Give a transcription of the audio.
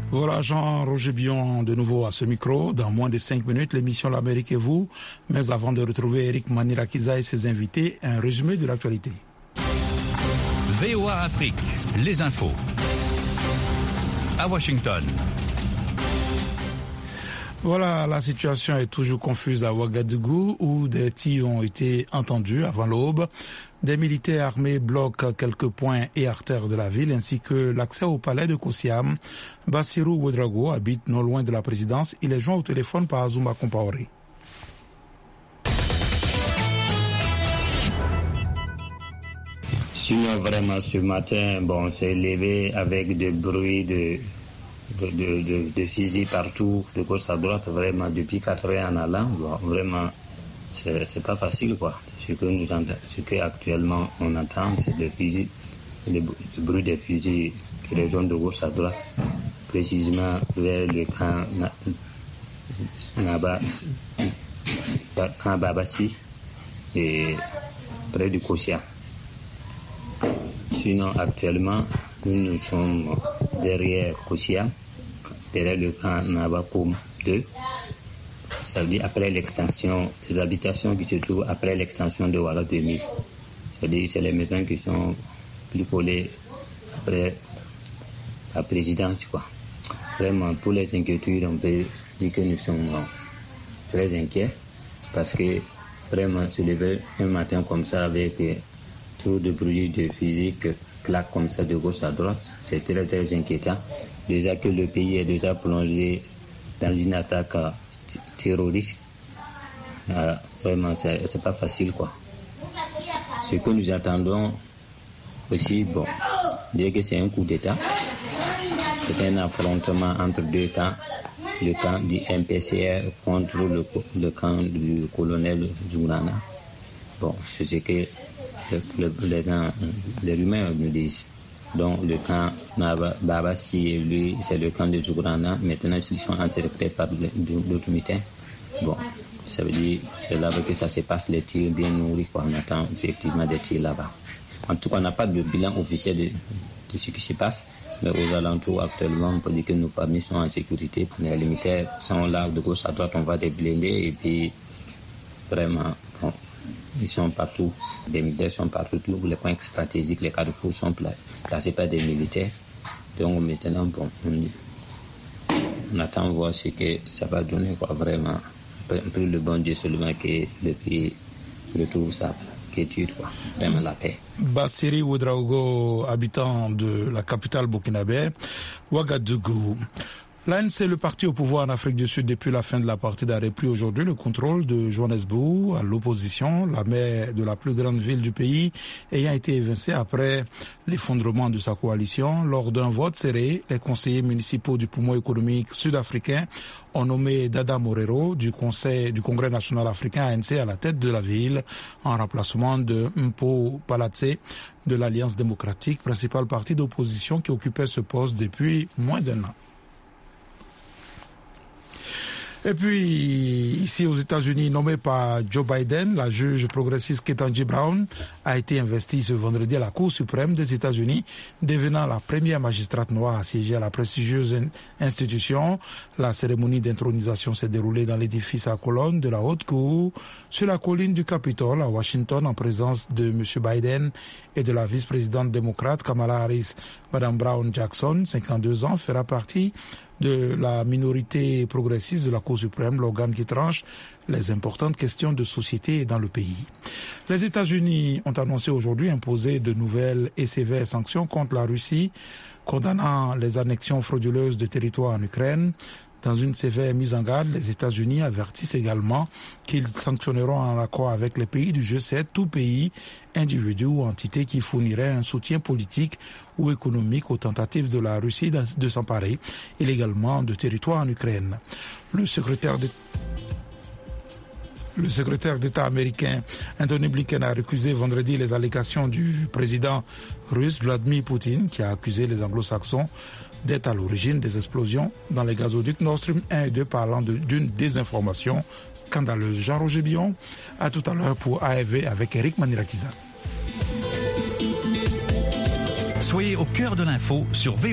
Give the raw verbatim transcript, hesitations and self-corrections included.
Voilà, Jean-Roger Bion de nouveau à ce micro. Dans moins de cinq minutes, l'émission L'Amérique et vous. Mais avant de retrouver Eric Manirakiza et ses invités, un résumé de l'actualité. V O A Afrique, les infos. À Washington. Voilà, la situation est toujours confuse à Ouagadougou où des tirs ont été entendus avant l'aube. Des militaires armés bloquent quelques points et artères de la ville ainsi que l'accès au palais de Kosiam. Bassirou Ouedraogo habite non loin de la présidence. Il est joint au téléphone par Azuma Compaoré. Sinon, vraiment, ce matin, bon, c'est levé avec des bruits de, de, de, de, de fusils partout, de gauche à droite, vraiment, depuis quatre heures en allant. Bon, vraiment, c'est, c'est pas facile, quoi. Ce que nous entend, ce qu'actuellement on entend, c'est des fusils, le, le bruit des fusils qui résonnent de gauche à droite, précisément vers le camp Naba, camp Babassi et près du Kosia. Sinon, actuellement, nous, nous sommes derrière Kosia, derrière le camp Nabakoum deux. Ça veut dire après l'extension des habitations qui se trouvent après l'extension de Ouala deux mille. C'est-à-dire c'est les maisons qui sont plus collées après la présidence, quoi. Vraiment, pour les inquiétudes, on peut dire que nous sommes très inquiets parce que vraiment se lever un matin comme ça avec trop de bruit de physique, claques comme ça de gauche à droite, c'est très très inquiétant. Déjà que le pays est déjà plongé dans une attaque terroriste, euh, vraiment c'est, c'est pas facile, quoi. Ce que nous attendons aussi, bon, bien que c'est un coup d'État, c'est un affrontement entre deux camps, le camp du M P C R contre le, le camp du colonel Zourana. Bon, c'est ce que le, le, les, les rumeurs nous disent. Donc le camp Babassi, lui, c'est le camp de Zourana. Maintenant, ils sont encerclés par d'autres mutins. Bon, ça veut dire, c'est là que ça se passe, les tirs bien nourris, quoi. On attend effectivement des tirs là-bas. En tout cas, on n'a pas de bilan officiel de, de ce qui se passe, mais aux alentours, actuellement, on peut dire que nos familles sont en sécurité. Les militaires sont là, de gauche à droite, on voit des blindés, et puis, vraiment, bon, ils sont partout. Des militaires sont partout, tous les points stratégiques, les carrefours sont placés par des militaires. Donc maintenant, bon, on, on attend voir ce que ça va donner, quoi, vraiment. Un peu le bon Dieu seulement que le pays retrouve sa quiétude, quoi, vraiment la paix. Bassiri Ouedraogo, habitant de la capitale burkinabé, Ouagadougou. L'A N C, le parti au pouvoir en Afrique du Sud depuis la fin de l'apartheid, a repris aujourd'hui le contrôle de Johannesburg à l'opposition, la maire de la plus grande ville du pays, ayant été évincée après l'effondrement de sa coalition. Lors d'un vote serré, les conseillers municipaux du poumon économique sud-africain ont nommé Dada Morero du Conseil du Congrès national africain A N C à la tête de la ville, en remplacement de Mpo Palatse de l'Alliance démocratique, principal parti d'opposition qui occupait ce poste depuis moins d'un an. Et puis, ici aux États-Unis, nommée par Joe Biden, la juge progressiste Ketanji Brown a été investie ce vendredi à la Cour suprême des États-Unis, devenant la première magistrate noire à siéger à la prestigieuse institution. La cérémonie d'intronisation s'est déroulée dans l'édifice à colonnes de la Haute Cour, sur la colline du Capitole à Washington, en présence de M. Biden et de la vice-présidente démocrate Kamala Harris. Madame Brown Jackson, cinquante-deux ans, fera partie de la minorité progressiste de la Cour suprême, l'organe qui tranche les importantes questions de société dans le pays. Les États-Unis ont annoncé aujourd'hui imposer de nouvelles et sévères sanctions contre la Russie, condamnant les annexions frauduleuses de territoires en Ukraine. Dans une sévère mise en garde, les États-Unis avertissent également qu'ils sanctionneront en accord avec les pays du G sept tout pays, individu ou entité qui fournirait un soutien politique ou économique aux tentatives de la Russie de s'emparer illégalement de territoires en Ukraine. Le secrétaire de Le secrétaire d'État américain Anthony Blinken a récusé vendredi les allégations du président russe Vladimir Poutine, qui a accusé les anglo-saxons d'être à l'origine des explosions dans les gazoducs Nord Stream un et deux, parlant de, d'une désinformation scandaleuse. Jean-Roger Bion, à tout à l'heure pour A F V avec Eric Manirakiza. Soyez au cœur de l'info sur V O A.